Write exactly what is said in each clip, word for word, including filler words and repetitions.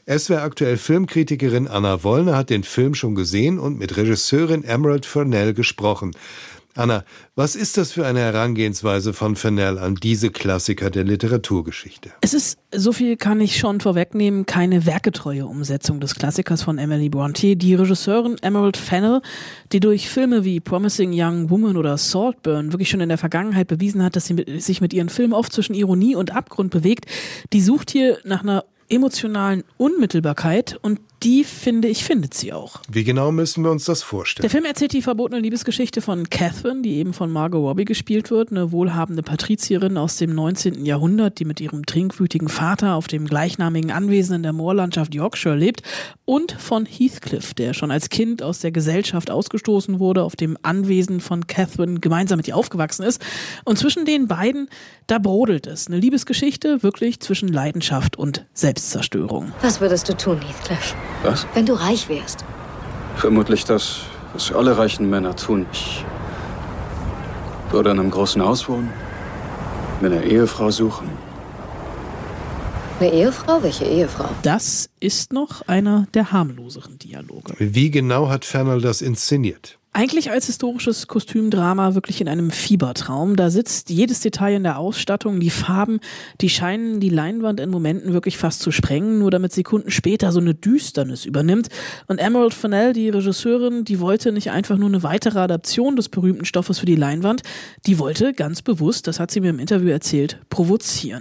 S W R aktuell Filmkritikerin Anna Wollner hat den Film schon gesehen und mit Regisseurin Emerald Fennell gesprochen. Anna, was ist das für eine Herangehensweise von Fennell an diese Klassiker der Literaturgeschichte? Es ist, so viel kann ich schon vorwegnehmen, keine werketreue Umsetzung des Klassikers von Emily Brontë. Die Regisseurin Emerald Fennell, die durch Filme wie Promising Young Woman oder Saltburn wirklich schon in der Vergangenheit bewiesen hat, dass sie mit, sich mit ihren Filmen oft zwischen Ironie und Abgrund bewegt, die sucht hier nach einer emotionalen Unmittelbarkeit und die, finde ich, findet sie auch. Wie genau müssen wir uns das vorstellen? Der Film erzählt die verbotene Liebesgeschichte von Catherine, die eben von Margot Robbie gespielt wird, eine wohlhabende Patrizierin aus dem neunzehnten Jahrhundert, die mit ihrem trinkwütigen Vater auf dem gleichnamigen Anwesen in der Moorlandschaft Yorkshire lebt, und von Heathcliff, der schon als Kind aus der Gesellschaft ausgestoßen wurde, auf dem Anwesen von Catherine gemeinsam mit ihr aufgewachsen ist. Und zwischen den beiden, da brodelt es. Eine Liebesgeschichte wirklich zwischen Leidenschaft und Selbstzerstörung. Was würdest du tun, Heathcliff? Was? Wenn du reich wärst. Vermutlich das, was alle reichen Männer tun. Ich würde in einem großen Haus wohnen, mir eine Ehefrau suchen. Eine Ehefrau? Welche Ehefrau? Das ist noch einer der harmloseren Dialoge. Wie genau hat Fennell das inszeniert? Eigentlich als historisches Kostümdrama wirklich in einem Fiebertraum. Da sitzt jedes Detail in der Ausstattung, die Farben, die scheinen die Leinwand in Momenten wirklich fast zu sprengen, nur damit Sekunden später so eine Düsternis übernimmt. Und Emerald Fennell, die Regisseurin, die wollte nicht einfach nur eine weitere Adaption des berühmten Stoffes für die Leinwand, die wollte ganz bewusst, das hat sie mir im Interview erzählt, provozieren.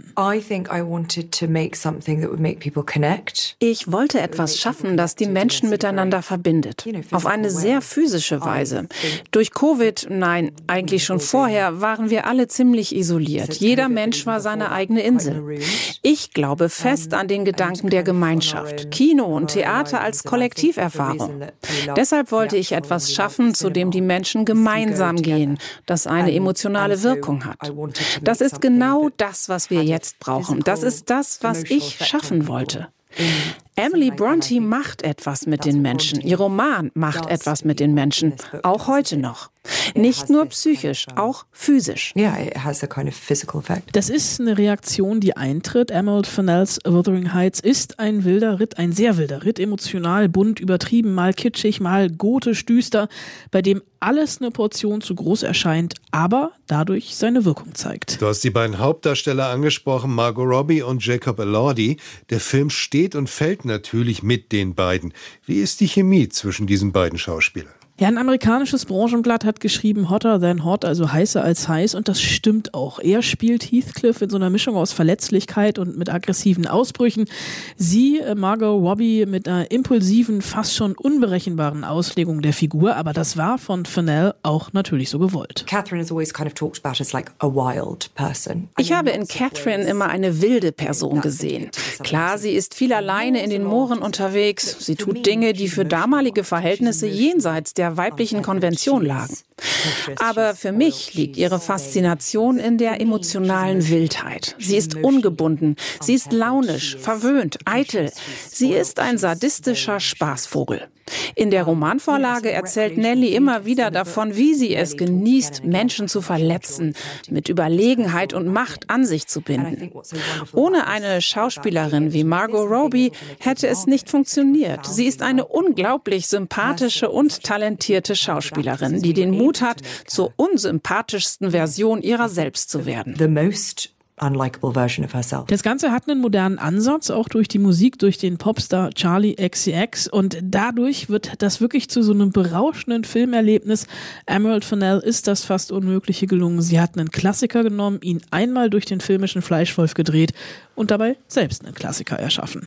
Ich wollte etwas schaffen, das die Menschen miteinander verbindet. Auf eine sehr physische Weise. Durch Covid, nein, eigentlich schon vorher, waren wir alle ziemlich isoliert. Jeder Mensch war seine eigene Insel. Ich glaube fest an den Gedanken der Gemeinschaft. Kino und Theater als Kollektiverfahrung. Deshalb wollte ich etwas schaffen, zu dem die Menschen gemeinsam gehen, das eine emotionale Wirkung hat. Das ist genau das, was wir jetzt brauchen. Das ist das, was ich schaffen wollte. Emily Brontë macht etwas mit den Menschen. Ihr Roman macht etwas mit den Menschen. Auch heute noch. Nicht nur psychisch, auch physisch. Das ist eine Reaktion, die eintritt. Emerald Fennells Wuthering Heights ist ein wilder Ritt, ein sehr wilder Ritt, emotional, bunt, übertrieben, mal kitschig, mal gotisch, düster, bei dem alles eine Portion zu groß erscheint, aber dadurch seine Wirkung zeigt. Du hast die beiden Hauptdarsteller angesprochen, Margot Robbie und Jacob Elordi. Der Film steht und fällt natürlich mit den beiden. Wie ist die Chemie zwischen diesen beiden Schauspielern? Ja, ein amerikanisches Branchenblatt hat geschrieben, hotter than hot, also heißer als heiß, und das stimmt auch. Er spielt Heathcliff in so einer Mischung aus Verletzlichkeit und mit aggressiven Ausbrüchen. Sie, Margot Robbie, mit einer impulsiven, fast schon unberechenbaren Auslegung der Figur, aber das war von Fennell auch natürlich so gewollt. Ich habe in Catherine immer eine wilde Person gesehen. Klar, sie ist viel alleine in den Mooren unterwegs, sie tut Dinge, die für damalige Verhältnisse jenseits der weiblichen Konvention lagen. Aber für mich liegt ihre Faszination in der emotionalen Wildheit. Sie ist ungebunden, sie ist launisch, verwöhnt, eitel. Sie ist ein sadistischer Spaßvogel. In der Romanvorlage erzählt Nellie immer wieder davon, wie sie es genießt, Menschen zu verletzen, mit Überlegenheit und Macht an sich zu binden. Ohne eine Schauspielerin wie Margot Robbie hätte es nicht funktioniert. Sie ist eine unglaublich sympathische und talentierte Schauspielerin, die den Mut hat, zur unsympathischsten Version ihrer selbst zu werden. unlikable version of herself. Das Ganze hat einen modernen Ansatz, auch durch die Musik, durch den Popstar Charli X C X, und dadurch wird das wirklich zu so einem berauschenden Filmerlebnis. Emerald Fennell ist das fast Unmögliche gelungen. Sie hat einen Klassiker genommen, ihn einmal durch den filmischen Fleischwolf gedreht und dabei selbst einen Klassiker erschaffen.